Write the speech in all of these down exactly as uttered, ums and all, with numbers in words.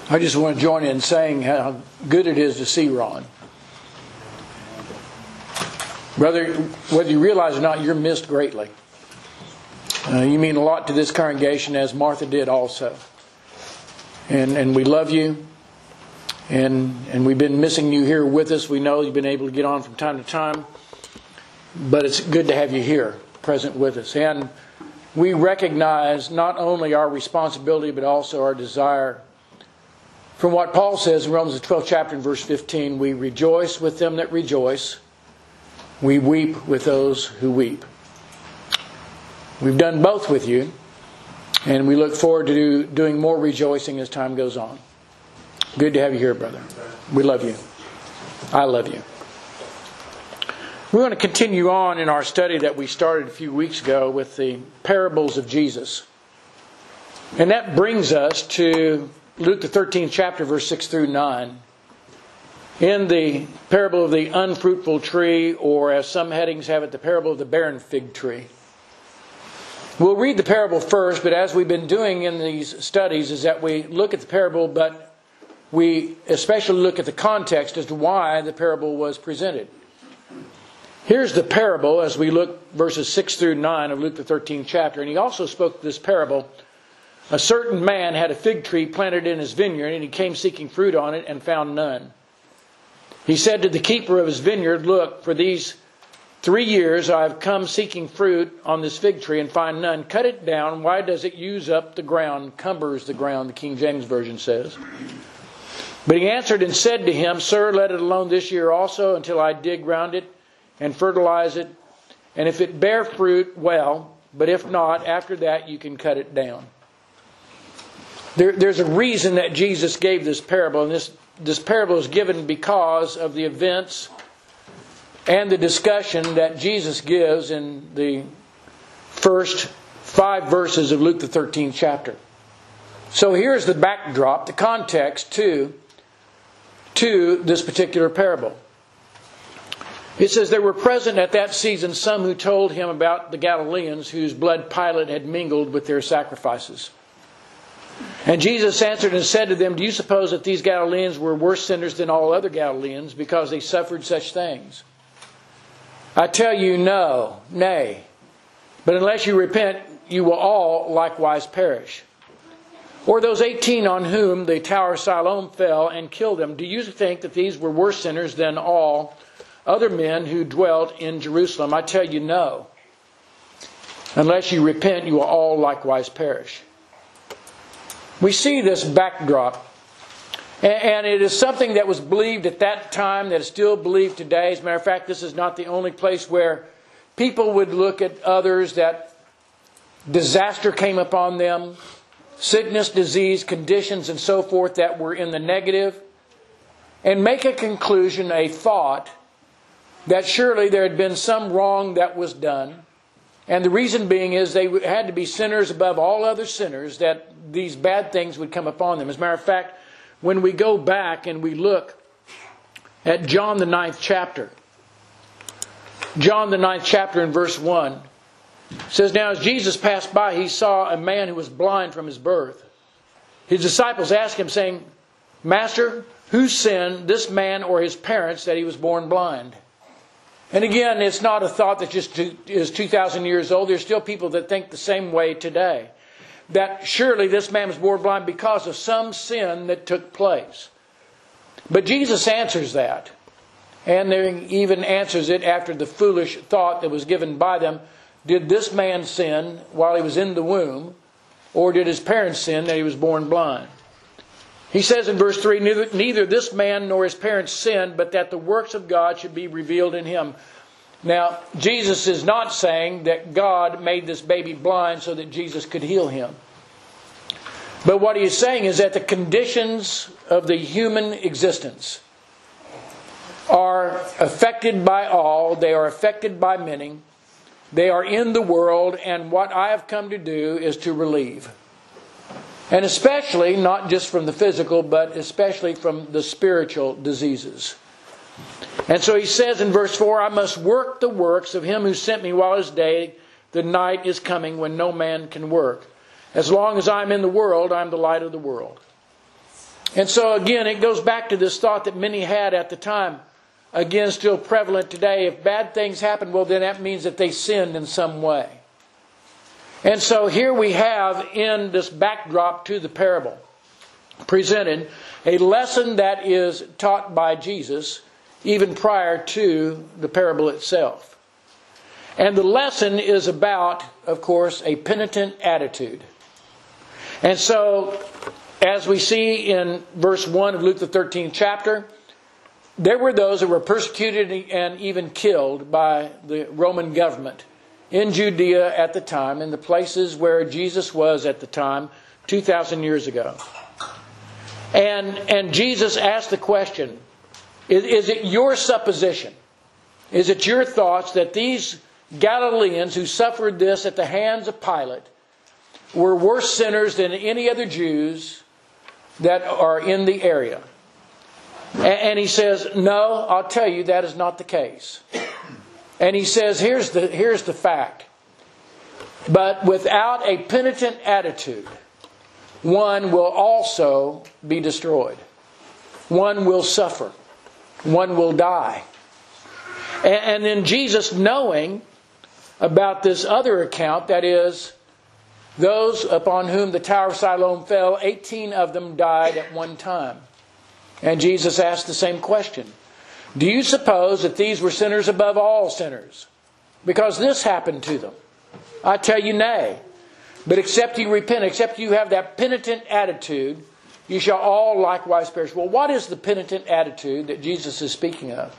I just want to join in saying how good it is to see Ron. Brother, whether you realize or not, you're missed greatly. Uh, you mean a lot to this congregation, as Martha did also. And and we love you. And and we've been missing you here with us. We know you've been able to get on from time to time. But it's good to have you here, present with us. And we recognize not only our responsibility, but also our desire. From what Paul says in Romans the twelfth chapter and verse fifteen, we rejoice with them that rejoice. We weep with those who weep. We've done both with you, and we look forward to do, doing more rejoicing as time goes on. Good to have you here, brother. We love you. I love you. We're going to continue on in our study that we started a few weeks ago with the parables of Jesus. And that brings us to Luke the thirteenth chapter, verse six through nine. In the parable of the unfruitful tree, or as some headings have it, the parable of the barren fig tree. We'll read the parable first, but as we've been doing in these studies is that we look at the parable, but we especially look at the context as to why the parable was presented. Here's the parable as we look verses six through nine of Luke the thirteenth chapter. And he also spoke this parable. A certain man had a fig tree planted in his vineyard, and he came seeking fruit on it and found none. He said to the keeper of his vineyard, "Look, for these three years I have come seeking fruit on this fig tree and find none. Cut it down. Why does it use up the ground, cumbers the ground," the King James Version says. But he answered and said to him, "Sir, let it alone this year also until I dig round it and fertilize it. And if it bear fruit, well, but if not, after that you can cut it down." There, there's a reason that Jesus gave this parable, and this, this parable is given because of the events and the discussion that Jesus gives in the first five verses of Luke the thirteenth chapter. So here's the backdrop, the context to, to this particular parable. It says, "There were present at that season some who told him about the Galileans whose blood Pilate had mingled with their sacrifices. And Jesus answered and said to them, 'Do you suppose that these Galileans were worse sinners than all other Galileans because they suffered such things? I tell you, no, nay. But unless you repent, you will all likewise perish. Or those eighteen on whom the tower of Siloam fell and killed them, do you think that these were worse sinners than all other men who dwelt in Jerusalem? I tell you, no. Unless you repent, you will all likewise perish.'" We see this backdrop. And it is something that was believed at that time that is still believed today. As a matter of fact, this is not the only place where people would look at others that disaster came upon them, sickness, disease, conditions, and so forth that were in the negative, and make a conclusion, a thought, that surely there had been some wrong that was done. And the reason being is they had to be sinners above all other sinners, that these bad things would come upon them. As a matter of fact, when we go back and we look at John the ninth chapter, John the ninth chapter in verse one, says, "Now as Jesus passed by, he saw a man who was blind from his birth. His disciples asked him, saying, 'Master, who sinned, this man or his parents, that he was born blind?'" And again, it's not a thought that just is two thousand years old. There's still people that think the same way today. That surely this man was born blind because of some sin that took place. But Jesus answers that. And there even answers it after the foolish thought that was given by them. Did this man sin while he was in the womb? Or did his parents sin that he was born blind? He says in verse three, neither, neither this man nor his parents sinned, but that the works of God should be revealed in him. Now, Jesus is not saying that God made this baby blind so that Jesus could heal him. But what he is saying is that the conditions of the human existence are affected by all. They are affected by many. They are in the world, and what I have come to do is to relieve. And especially, not just from the physical, but especially from the spiritual diseases. And so he says in verse four, "I must work the works of him who sent me while it is day. The night is coming when no man can work. As long as I am in the world, I am the light of the world." And so again, it goes back to this thought that many had at the time. Again, still prevalent today. If bad things happen, well, then that means that they sinned in some way. And so here we have, in this backdrop to the parable, presented a lesson that is taught by Jesus even prior to the parable itself. And the lesson is about, of course, a penitent attitude. And so, as we see in verse one of Luke the thirteenth chapter, there were those who were persecuted and even killed by the Roman government in Judea at the time, in the places where Jesus was at the time, two thousand years ago. And, and Jesus asked the question, is, is it your supposition? Is it your thoughts that these Galileans who suffered this at the hands of Pilate were worse sinners than any other Jews that are in the area? And he says, no, I'll tell you that is not the case. And he says, here's the, here's the fact. But without a penitent attitude, one will also be destroyed. One will suffer. One will die. And, and then Jesus, knowing about this other account, that is, those upon whom the Tower of Siloam fell, eighteen of them died at one time. And Jesus asked the same question. Do you suppose that these were sinners above all sinners? Because this happened to them. I tell you, nay. But except you repent, except you have that penitent attitude, you shall all likewise perish. Well, what is the penitent attitude that Jesus is speaking of?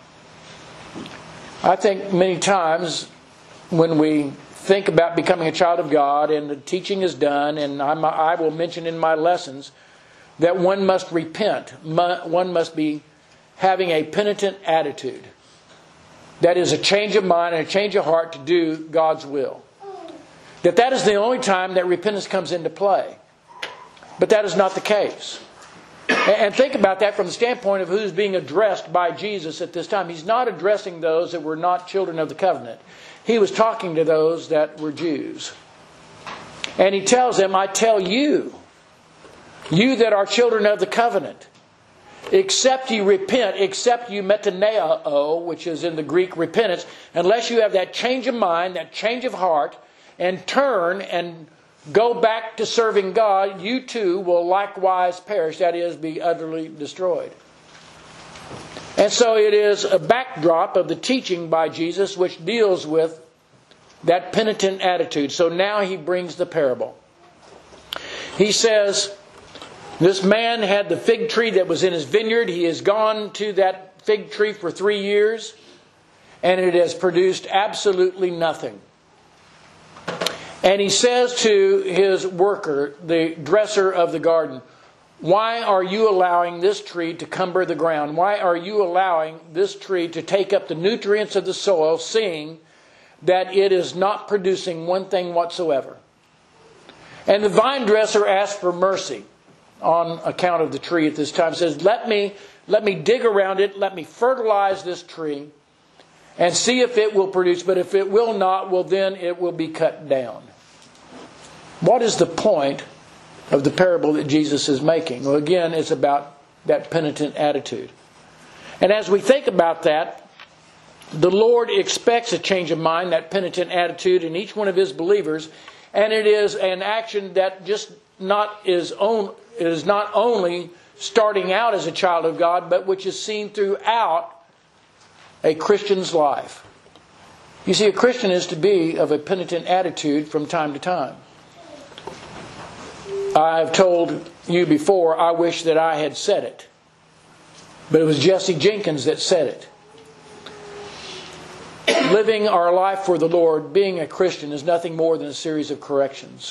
I think many times when we think about becoming a child of God and the teaching is done, and I'm, I will mention in my lessons that one must repent. One must be having a penitent attitude. That is a change of mind and a change of heart to do God's will. That that is the only time that repentance comes into play. But that is not the case. And think about that from the standpoint of who's being addressed by Jesus at this time. He's not addressing those that were not children of the covenant. He was talking to those that were Jews. And he tells them, I tell you, you that are children of the covenant, except you repent, except you metaneo, which is in the Greek repentance, unless you have that change of mind, that change of heart, and turn and go back to serving God, you too will likewise perish, that is, be utterly destroyed. And so it is a backdrop of the teaching by Jesus which deals with that penitent attitude. So now he brings the parable. He says, this man had the fig tree that was in his vineyard. He has gone to that fig tree for three years, and it has produced absolutely nothing. And he says to his worker, the dresser of the garden, why are you allowing this tree to cumber the ground? Why are you allowing this tree to take up the nutrients of the soil, seeing that it is not producing one thing whatsoever? And the vine dresser asked for mercy on account of the tree at this time. Says, let me, let me dig around it, let me fertilize this tree, and see if it will produce. But if it will not, well then it will be cut down. What is the point of the parable that Jesus is making? Well, again, it's about that penitent attitude. And as we think about that, the Lord expects a change of mind, that penitent attitude in each one of His believers. And it is an action that just not is own, is not only starting out as a child of God, but which is seen throughout a Christian's life. You see, a Christian is to be of a penitent attitude from time to time. I've told you before, I wish that I had said it. But it was Jesse Jenkins that said it. Living our life for the Lord, being a Christian, is nothing more than a series of corrections.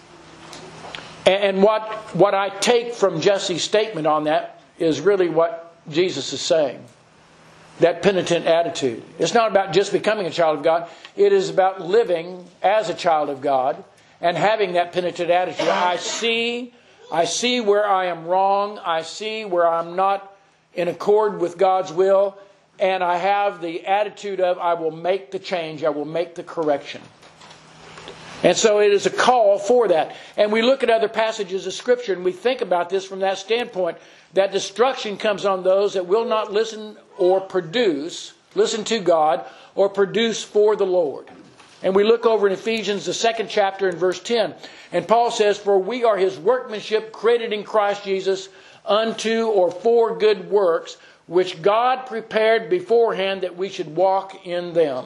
And what, what I take from Jesse's statement on that is really what Jesus is saying. That penitent attitude. It's not about just becoming a child of God. It is about living as a child of God and having that penitent attitude. I see, I see where I am wrong. I see where I'm not in accord with God's will. And I have the attitude of, I will make the change. I will make the correction. And so it is a call for that. And we look at other passages of Scripture and we think about this from that standpoint, that destruction comes on those that will not listen or produce, listen to God, or produce for the Lord. And we look over in Ephesians, the second chapter, in verse ten. And Paul says, "For we are His workmanship, created in Christ Jesus, unto or for good works, which God prepared beforehand that we should walk in them."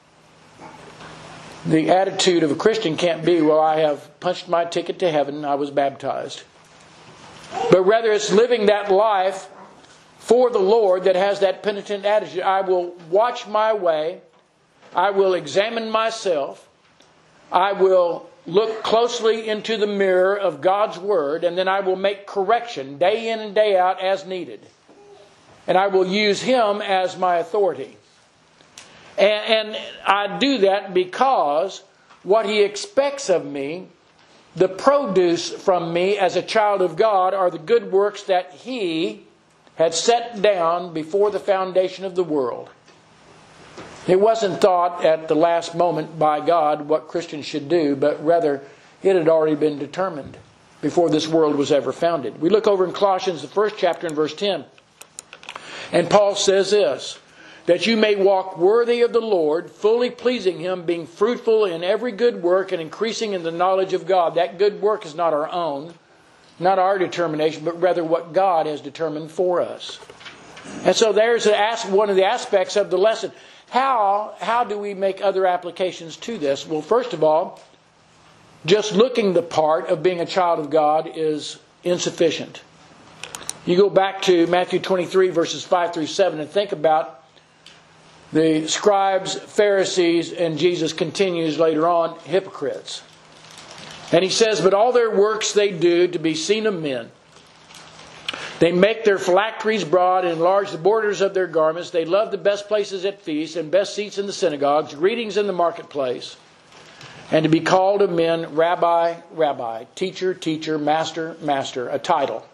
The attitude of a Christian can't be, well, I have punched my ticket to heaven, I was baptized. But rather it's living that life for the Lord that has that penitent attitude. I will watch my way. I will examine myself. I will look closely into the mirror of God's Word, and then I will make correction day in and day out as needed. And I will use Him as my authority. And, and I do that because what He expects of me, the produce from me as a child of God, are the good works that He had set down before the foundation of the world. It wasn't thought at the last moment by God what Christians should do, but rather it had already been determined before this world was ever founded. We look over in Colossians, the first chapter, in verse ten. And Paul says this, "That you may walk worthy of the Lord, fully pleasing Him, being fruitful in every good work and increasing in the knowledge of God." That good work is not our own, not our determination, but rather what God has determined for us. And so there's one of the aspects of the lesson. How, how do we make other applications to this? Well, first of all, just looking the part of being a child of God is insufficient. You go back to Matthew twenty-three, verses five through seven, and think about the scribes, Pharisees, and Jesus continues later on, hypocrites. And He says, "But all their works they do to be seen of men. They make their phylacteries broad and enlarge the borders of their garments. They love the best places at feasts and best seats in the synagogues, greetings in the marketplace, and to be called of men, Rabbi, Rabbi, teacher, teacher, master, master," a title.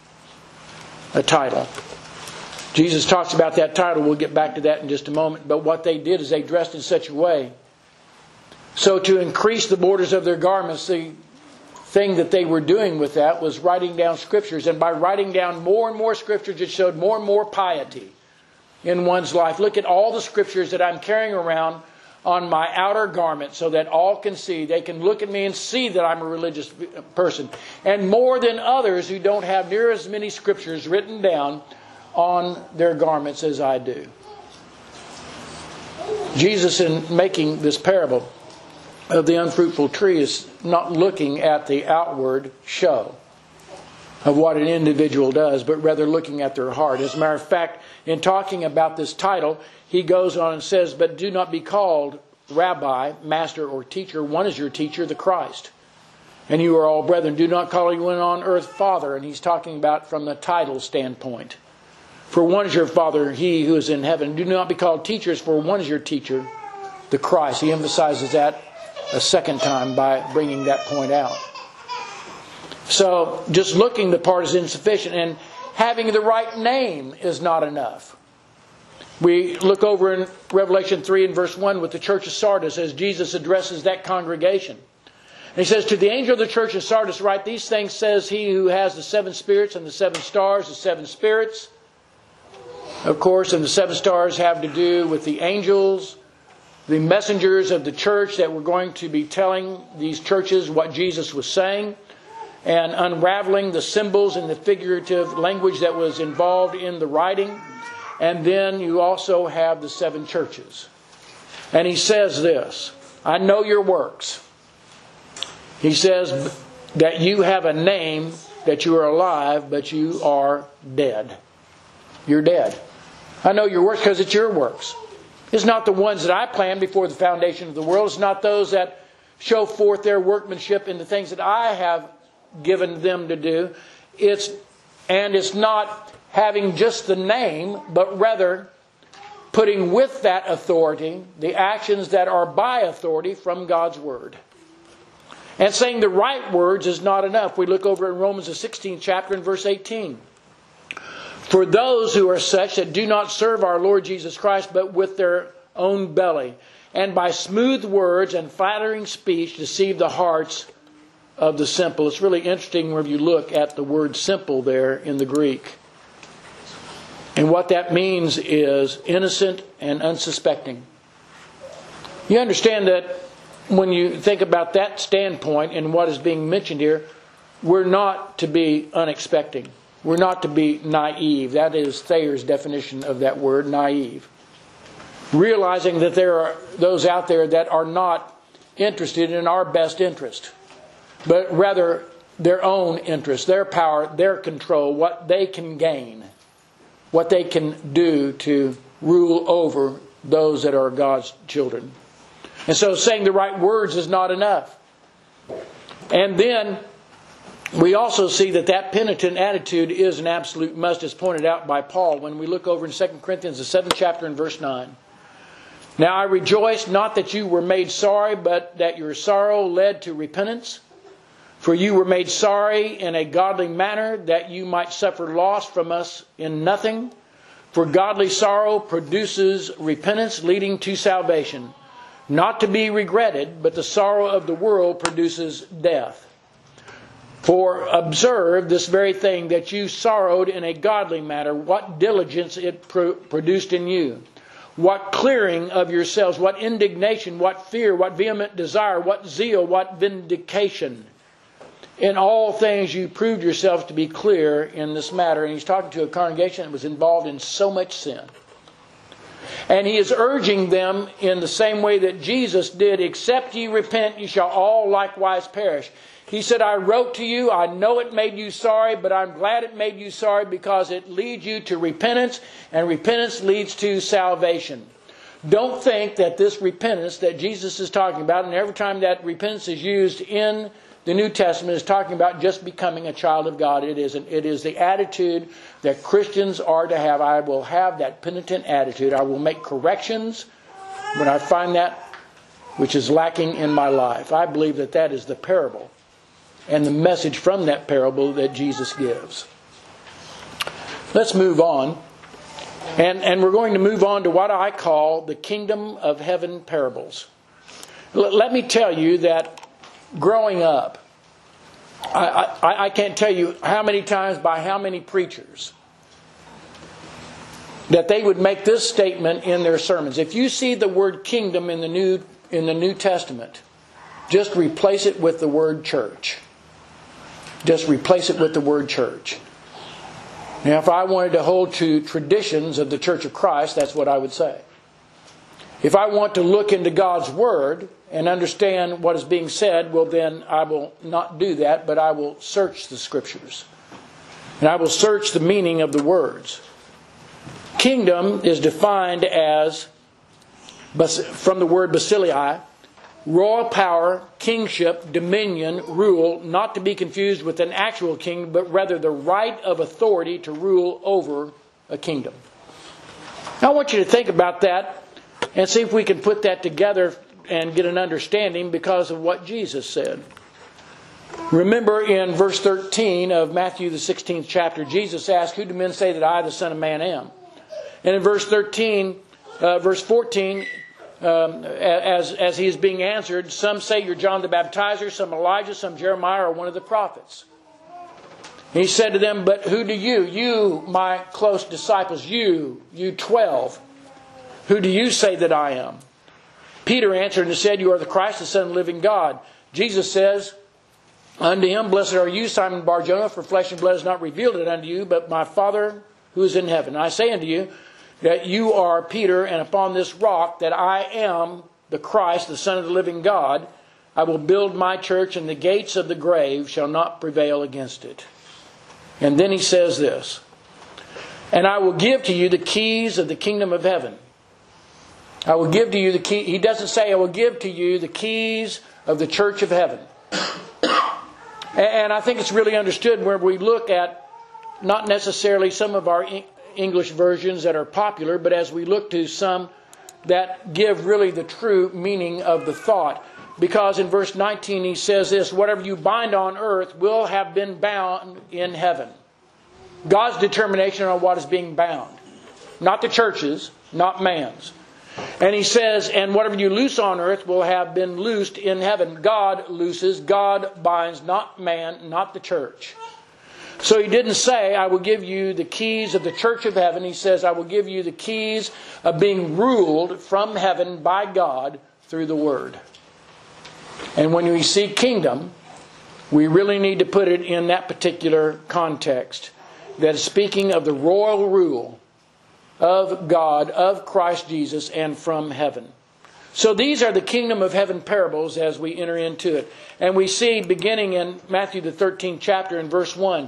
A title. Jesus talks about that title. We'll get back to that in just a moment. But what they did is they dressed in such a way. So to increase the borders of their garments, the thing that they were doing with that was writing down scriptures. And by writing down more and more scriptures, it showed more and more piety in one's life. Look at all the scriptures that I'm carrying around on my outer garment so that all can see. They can look at me and see that I'm a religious person. And more than others who don't have near as many scriptures written down on their garments as I do. Jesus, in making this parable of the unfruitful tree, is not looking at the outward show of what an individual does, but rather looking at their heart. As a matter of fact, in talking about this title, He goes on and says, "But do not be called Rabbi, Master, or Teacher. One is your teacher, the Christ. And you are all brethren. Do not call anyone on earth Father." And He's talking about from the title standpoint. "For one is your Father, He who is in heaven. Do not be called teachers, for one is your teacher, the Christ." He emphasizes that a second time by bringing that point out. So just looking the part is insufficient, and having the right name is not enough. We look over in Revelation three and verse one with the church of Sardis as Jesus addresses that congregation. And He says, "To the angel of the church of Sardis write, these things says He who has the seven spirits and the seven stars, the seven spirits." Of course, and the seven stars have to do with the angels, the messengers of the church that were going to be telling these churches what Jesus was saying, and unraveling the symbols and the figurative language that was involved in the writing. And then you also have the seven churches. And He says this, "I know your works." He says that you have a name, that you are alive, but you are dead. You're dead. I know your works because it's your works. It's not the ones that I planned before the foundation of the world. It's not those that show forth their workmanship in the things that I have given them to do. It's and it's not having just the name, but rather putting with that authority the actions that are by authority from God's Word. And saying the right words is not enough. We look over in Romans the sixteenth chapter and verse eighteen. "For those who are such that do not serve our Lord Jesus Christ, but with their own belly, and by smooth words and flattering speech deceive the hearts of the simple. It's really interesting when you look at the word simple there in the Greek. And what that means is innocent and unsuspecting. You understand that when you think about that standpoint and what is being mentioned here, we're not to be unexpecting. We're not to be naive. That is Thayer's definition of that word, naive. Realizing that there are those out there that are not interested in our best interest, but rather their own interest, their power, their control, what they can gain, what they can do to rule over those that are God's children. And so saying the right words is not enough. And then we also see that that penitent attitude is an absolute must, as pointed out by Paul when we look over in Second Corinthians, the seventh chapter and verse nine. Now I rejoice not that you were made sorry, but that your sorrow led to repentance. For you were made sorry in a godly manner, that you might suffer loss from us in nothing. For godly sorrow produces repentance leading to salvation, not to be regretted, but the sorrow of the world produces death. For observe this very thing, that you sorrowed in a godly manner, what diligence it pro- produced in you. What clearing of yourselves, what indignation, what fear, what vehement desire, what zeal, what vindication. In all things you proved yourselves to be clear in this matter. And he's talking to a congregation that was involved in so much sin. And he is urging them in the same way that Jesus did, except ye repent, ye shall all likewise perish. He said, I wrote to you, I know it made you sorry, but I'm glad it made you sorry because it leads you to repentance, and repentance leads to salvation. Don't think that this repentance that Jesus is talking about, and every time that repentance is used in the New Testament, is talking about just becoming a child of God. It isn't. It is the attitude that Christians are to have. I will have that penitent attitude. I will make corrections when I find that which is lacking in my life. I believe that that is the parable and the message from that parable that Jesus gives. Let's move on. And, and we're going to move on to what I call the kingdom of heaven parables. L- let me tell you that growing up, I, I, I can't tell you how many times by how many preachers that they would make this statement in their sermons. If you see the word kingdom in the New, in the New Testament, just replace it with the word church. Just replace it with the word church. Now, if I wanted to hold to traditions of the Church of Christ, that's what I would say. If I want to look into God's Word and understand what is being said, well then I will not do that, but I will search the Scriptures. And I will search the meaning of the words. Kingdom is defined as, from the word basileia, royal power, kingship, dominion, rule, not to be confused with an actual king, but rather the right of authority to rule over a kingdom. Now I want you to think about that and see if we can put that together and get an understanding because of what Jesus said. Remember in verse thirteen of Matthew the sixteenth chapter, Jesus asked, who do men say that I, the Son of Man, am? And in verse thirteen, uh, verse fourteen, Um, as, as he is being answered, some say you're John the Baptizer, some Elijah, some Jeremiah, or one of the prophets. And he said to them, but who do you, you, my close disciples, you, you twelve, who do you say that I am? Peter answered and said, you are the Christ, the Son of the living God. Jesus says unto him, blessed are you, Simon Bar-Jonah, for flesh and blood has not revealed it unto you, but my Father who is in heaven. And I say unto you, that you are Peter, and upon this rock that I am the Christ, the Son of the living God, I will build my church, and the gates of the grave shall not prevail against it. And then he says this, and I will give to you the keys of the kingdom of heaven. I will give to you the key. He doesn't say I will give to you the keys of the church of heaven. And I think it's really understood where we look at not necessarily some of our English versions that are popular, but as we look to some that give really the true meaning of the thought. Because in verse nineteen he says this, whatever you bind on earth will have been bound in heaven. God's determination on what is being bound. Not the church's, not man's. And he says, and whatever you loose on earth will have been loosed in heaven. God looses, God binds, not man, not the church. So he didn't say, I will give you the keys of the church of heaven. He says, I will give you the keys of being ruled from heaven by God through the Word. And when we see kingdom, we really need to put it in that particular context. That is speaking of the royal rule of God, of Christ Jesus, and from heaven. So these are the kingdom of heaven parables as we enter into it. And we see, beginning in Matthew the thirteenth chapter in verse one,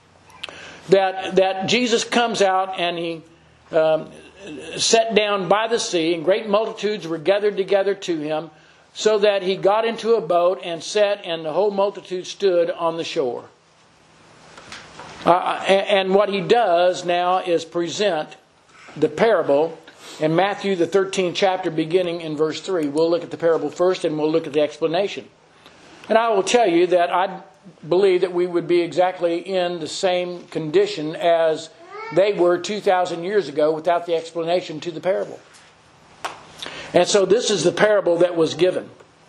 that, that Jesus comes out and he um, sat down by the sea, and great multitudes were gathered together to him, so that he got into a boat and sat, and the whole multitude stood on the shore. Uh, and what he does now is present the parable in Matthew the thirteenth chapter, beginning in verse three. We'll look at the parable first, and we'll look at the explanation. And I will tell you that I believe that we would be exactly in the same condition as they were two thousand years ago without the explanation to the parable. And so this is the parable that was given.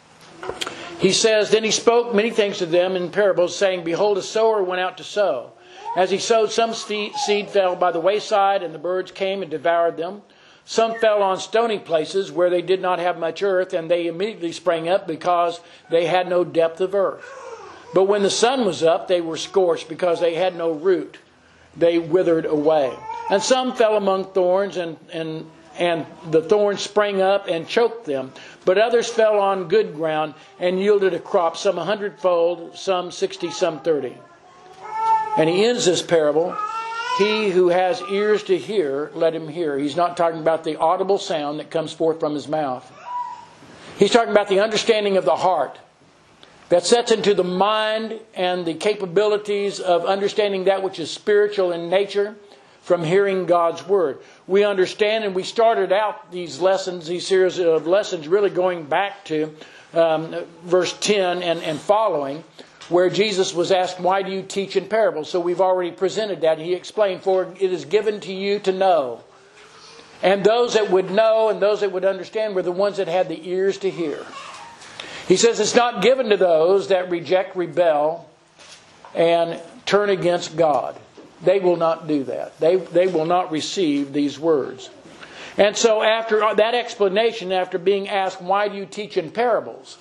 He says, Then he spoke many things to them in parables, saying, Behold, a sower went out to sow. As he sowed, some seed fell by the wayside, and the birds came and devoured them. Some fell on stony places where they did not have much earth, and they immediately sprang up because they had no depth of earth. But when the sun was up, they were scorched because they had no root. They withered away. And some fell among thorns, and, and, and the thorns sprang up and choked them. But others fell on good ground and yielded a crop, some a hundredfold, some sixty, some thirty. And he ends this parable, He who has ears to hear, let him hear. He's not talking about the audible sound that comes forth from his mouth. He's talking about the understanding of the heart that sets into the mind and the capabilities of understanding that which is spiritual in nature from hearing God's Word. We understand, and we started out these lessons, these series of lessons, really going back to um, verse ten and, and following, where Jesus was asked, why do you teach in parables? So we've already presented that. He explained, for it is given to you to know. And those that would know and those that would understand were the ones that had the ears to hear. He says it's not given to those that reject, rebel, and turn against God. They will not do that. They, they will not receive these words. And so after that explanation, after being asked, why do you teach in parables?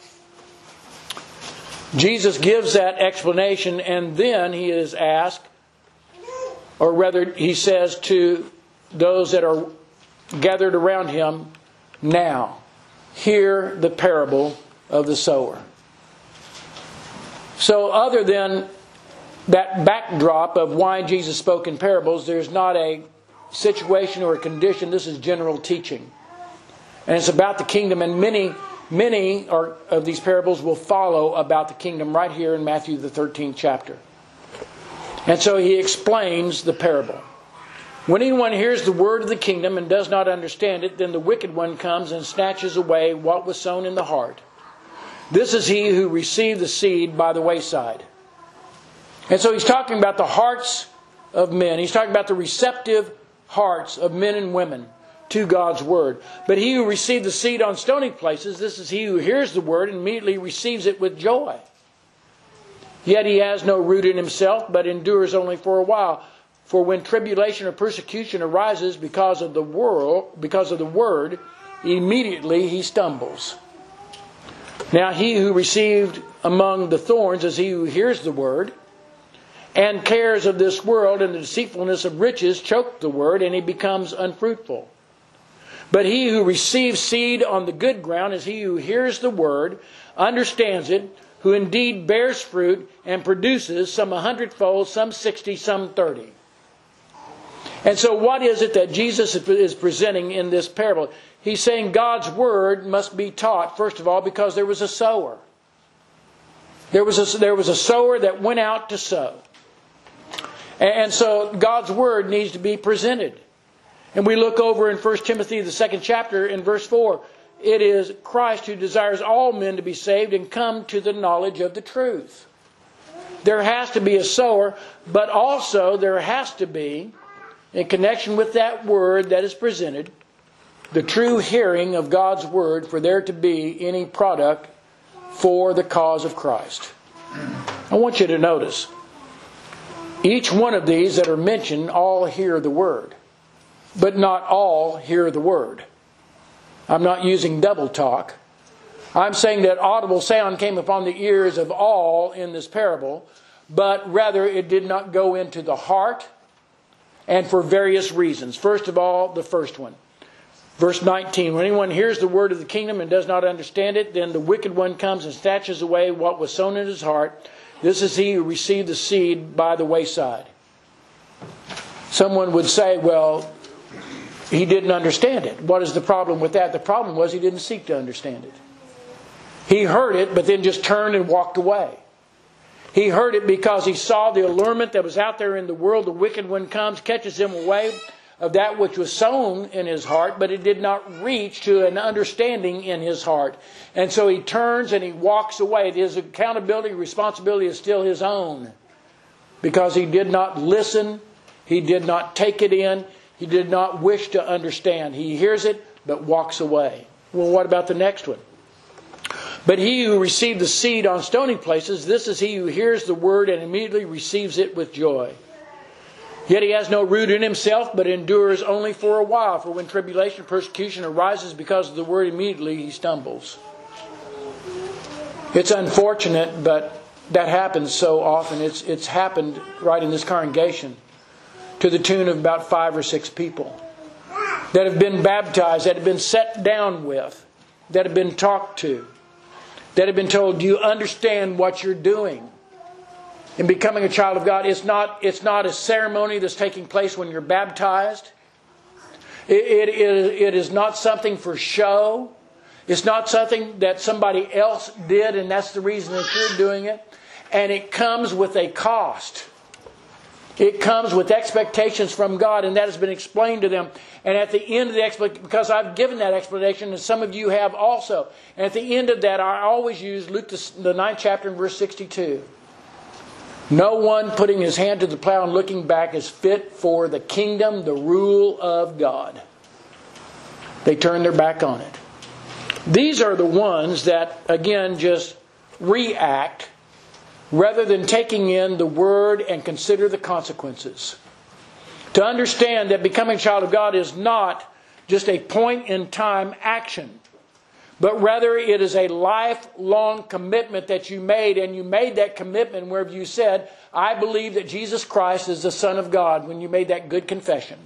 Jesus gives that explanation, and then he is asked, or rather he says to those that are gathered around him, now, hear the parable of the sower. So other than that backdrop of why Jesus spoke in parables, there's not a situation or a condition. This is general teaching. And it's about the kingdom, and many Many are, of these parables will follow about the kingdom right here in Matthew the thirteenth chapter. And so he explains the parable. When anyone hears the word of the kingdom and does not understand it, then the wicked one comes and snatches away what was sown in the heart. This is he who received the seed by the wayside. And so he's talking about the hearts of men. He's talking about the receptive hearts of men and women to God's Word. But he who received the seed on stony places, this is he who hears the Word and immediately receives it with joy. Yet he has no root in himself, but endures only for a while. For when tribulation or persecution arises because of the world, because of the Word, immediately he stumbles. Now he who received among the thorns is he who hears the Word, and cares of this world and the deceitfulness of riches choke the Word, and he becomes unfruitful. But he who receives seed on the good ground is he who hears the word, understands it, who indeed bears fruit and produces some a hundredfold, some sixty, some thirty. And so what is it that Jesus is presenting in this parable? He's saying God's word must be taught, first of all, because there was a sower. There was a, there was a sower that went out to sow. And so God's word needs to be presented. And we look over in First Timothy, the second chapter, in verse four. It is Christ who desires all men to be saved and come to the knowledge of the truth. There has to be a sower, but also there has to be, in connection with that word that is presented, the true hearing of God's Word for there to be any product for the cause of Christ. I want you to notice, each one of these that are mentioned all hear the Word, but not all hear the Word. I'm not using double talk. I'm saying that audible sound came upon the ears of all in this parable, but rather it did not go into the heart, and for various reasons. First of all, the first one. Verse nineteen, when anyone hears the word of the kingdom and does not understand it, then the wicked one comes and snatches away what was sown in his heart. This is he who received the seed by the wayside. Someone would say, well, he didn't understand it. What is the problem with that? The problem was he didn't seek to understand it. He heard it, but then just turned and walked away. He heard it because he saw the allurement that was out there in the world. The wicked one comes, catches him away of that which was sown in his heart, but it did not reach to an understanding in his heart. And so he turns and he walks away. His accountability, responsibility is still his own, because he did not listen, he did not take it in, he did not wish to understand. He hears it, but walks away. Well, what about the next one? But he who received the seed on stony places, this is he who hears the word and immediately receives it with joy. Yet he has no root in himself, but endures only for a while. For when tribulation, persecution arises because of the word, immediately he stumbles. It's unfortunate, but that happens so often. It's, it's happened right in this congregation to the tune of about five or six people that have been baptized, that have been sat down with, that have been talked to, that have been told, do you understand what you're doing in becoming a child of God? It's not, it's not a ceremony that's taking place when you're baptized. It, it, it is not something for show. It's not something that somebody else did and that's the reason that you're doing it. And it comes with a cost. It comes with expectations from God, and that has been explained to them. And at the end of the explanation, because I've given that explanation, and some of you have also, and at the end of that, I always use Luke the ninth chapter and verse sixty-two. No one putting his hand to the plow and looking back is fit for the kingdom, the rule of God. They turn their back on it. These are the ones that, again, just react rather than taking in the Word and consider the consequences. To understand that becoming a child of God is not just a point-in-time action, but rather it is a lifelong commitment that you made, and you made that commitment wherever you said, I believe that Jesus Christ is the Son of God, when you made that good confession.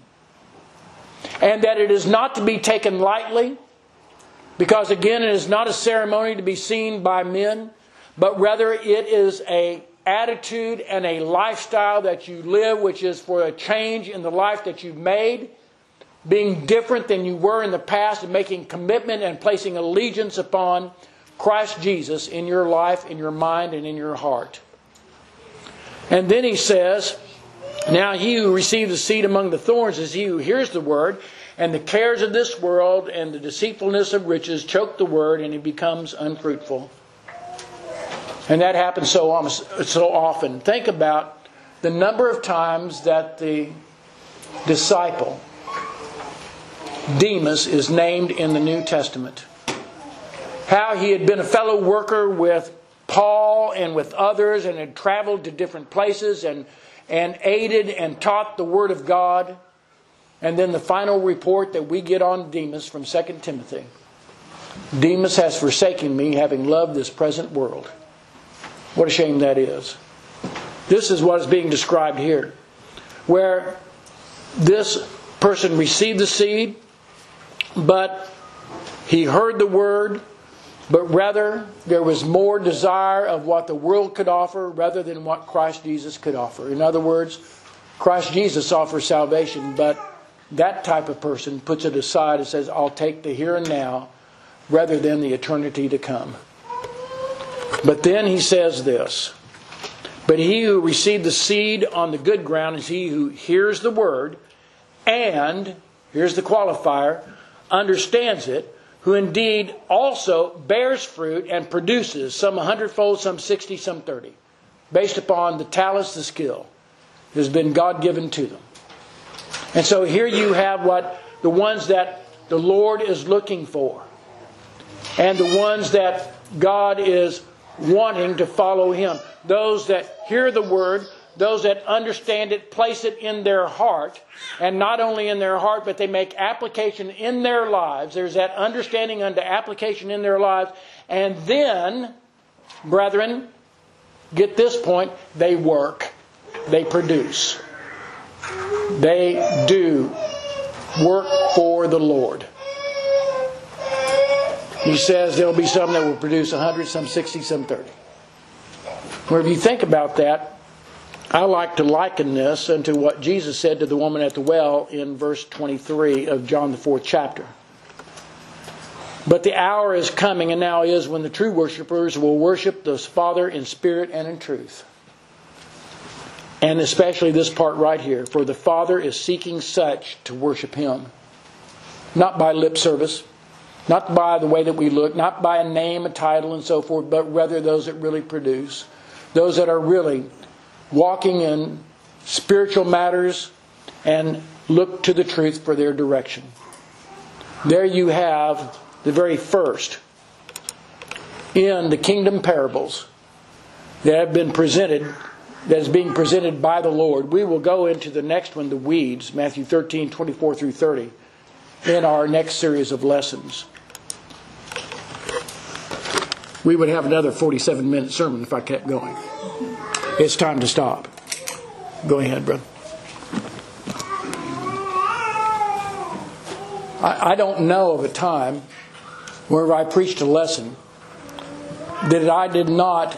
And that it is not to be taken lightly, because again, it is not a ceremony to be seen by men, but rather it is an attitude and a lifestyle that you live, which is for a change in the life that you've made, being different than you were in the past, and making commitment and placing allegiance upon Christ Jesus in your life, in your mind, and in your heart. And then he says, now he who receives the seed among the thorns is he who hears the word, and the cares of this world and the deceitfulness of riches choke the word, and he becomes unfruitful. And that happens so, so often. Think about the number of times that the disciple, Demas, is named in the New Testament. How he had been a fellow worker with Paul and with others, and had traveled to different places and, and aided and taught the Word of God. And then the final report that we get on Demas from Second Timothy. Demas has forsaken me, having loved this present world. What a shame that is. This is what is being described here. Where this person received the seed, but he heard the word, but rather there was more desire of what the world could offer rather than what Christ Jesus could offer. In other words, Christ Jesus offers salvation, but that type of person puts it aside and says, I'll take the here and now rather than the eternity to come. But then he says this, but he who received the seed on the good ground is he who hears the word and, here's the qualifier, understands it, who indeed also bears fruit and produces, some a hundredfold, some sixty, some thirty, based upon the talents, the skill that has been God given to them. And so here you have what the ones that the Lord is looking for, and the ones that God is wanting to follow Him. Those that hear the Word, those that understand it, place it in their heart, and not only in their heart, but they make application in their lives. There's that understanding unto application in their lives. And then, brethren, get this point, they work. They produce. They do work for the Lord. He says there will be some that will produce a hundred, some sixty, some thirty. Where if you think about that, I like to liken this unto what Jesus said to the woman at the well in verse twenty-three of John the fourth chapter. But the hour is coming, and now is, when the true worshipers will worship the Father in spirit and in truth. And especially this part right here. For the Father is seeking such to worship Him. Not by lip service. Not by the way that we look. Not by a name, a title, and so forth. But rather those that really produce. Those that are really walking in spiritual matters and look to the truth for their direction. There you have the very first in the kingdom parables that have been presented, that is being presented by the Lord. We will go into the next one, the weeds, Matthew thirteen, twenty-four through thirty, in our next series of lessons. We would have another forty-seven minute sermon if I kept going. It's time to stop. Go ahead, brother. I, I don't know of a time where I preached a lesson that I did not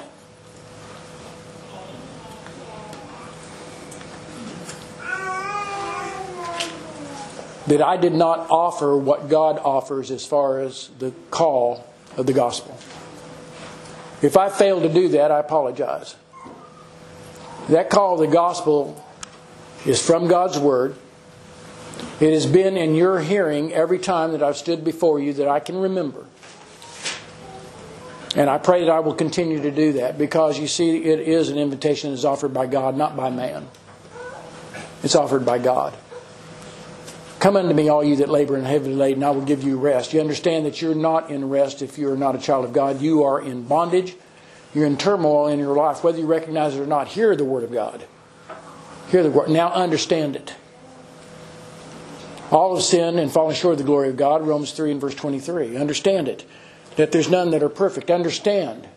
that I did not offer what God offers as far as the call of the gospel. If I failed to do that, I apologize. That call of the gospel is from God's Word. It has been in your hearing every time that I've stood before you that I can remember. And I pray that I will continue to do that, because you see, it is an invitation that is offered by God, not by man. It's offered by God. Come unto me, all you that labor and are heavily laden, and I will give you rest. You understand that you're not in rest if you are not a child of God. You are in bondage. You're in turmoil in your life. Whether you recognize it or not, hear the Word of God. Hear the Word. Now understand it. All have sinned and fallen short of the glory of God. Romans three and verse twenty-three. Understand it. That there's none that are perfect. Understand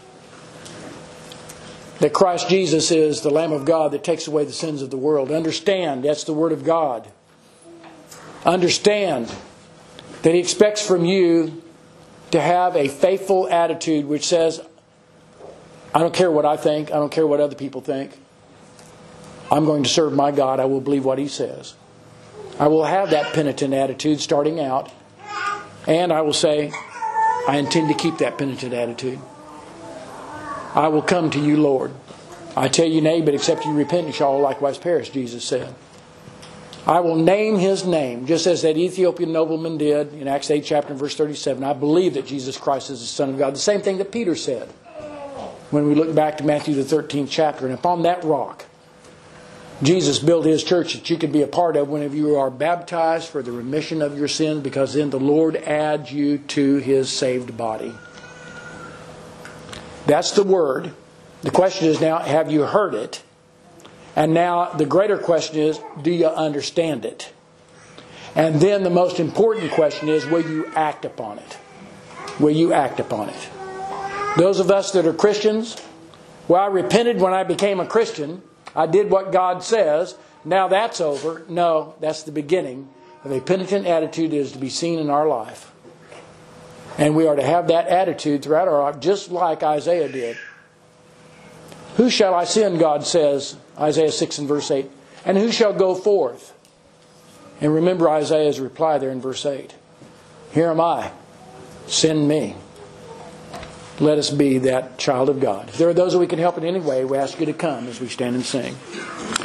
that Christ Jesus is the Lamb of God that takes away the sins of the world. Understand that's the Word of God. Understand that He expects from you to have a faithful attitude which says, I don't care what I think. I don't care what other people think. I'm going to serve my God. I will believe what He says. I will have that penitent attitude starting out. And I will say, I intend to keep that penitent attitude. I will come to you, Lord. I tell you, nay, but except you repent, you shall likewise perish, Jesus said. I will name His name, just as that Ethiopian nobleman did in Acts eight, chapter verse thirty-seven. I believe that Jesus Christ is the Son of God. The same thing that Peter said when we look back to Matthew the thirteenth chapter. And upon that rock, Jesus built His church that you could be a part of whenever you are baptized for the remission of your sins, because then the Lord adds you to His saved body. That's the Word. The question is now, have you heard it? And now the greater question is, do you understand it? And then the most important question is, will you act upon it? Will you act upon it? Those of us that are Christians, well, I repented when I became a Christian. I did what God says. Now that's over. No, that's the beginning of a penitent attitude that is to be seen in our life. And we are to have that attitude throughout our life, just like Isaiah did. Who shall I send, God says, Isaiah six and verse eight. And who shall go forth? And remember Isaiah's reply there in verse eight. Here am I. Send me. Let us be that child of God. If there are those that we can help in any way, we ask you to come as we stand and sing.